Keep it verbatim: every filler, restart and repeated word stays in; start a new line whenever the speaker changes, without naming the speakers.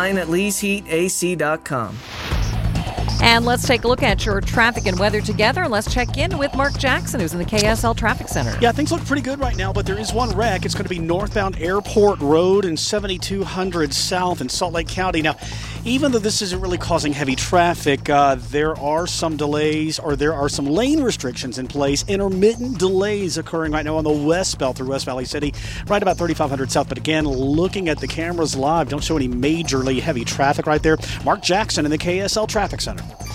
online at lee's heat a c dot com.
And let's take a look at your traffic and weather together. Let's check in with Mark Jackson, who's in the K S L Traffic Center.
Yeah, things look pretty good right now, but there is one wreck. It's going to be northbound Airport Road and seventy-two hundred South in Salt Lake County. Now, even though this isn't really causing heavy traffic, uh, there are some delays or there are some lane restrictions in place. Intermittent delays occurring right now on the westbound through West Valley City, right about thirty-five hundred South. But again, looking at the cameras live, don't show any majorly heavy traffic right there. Mark Jackson in the K S L Traffic Center.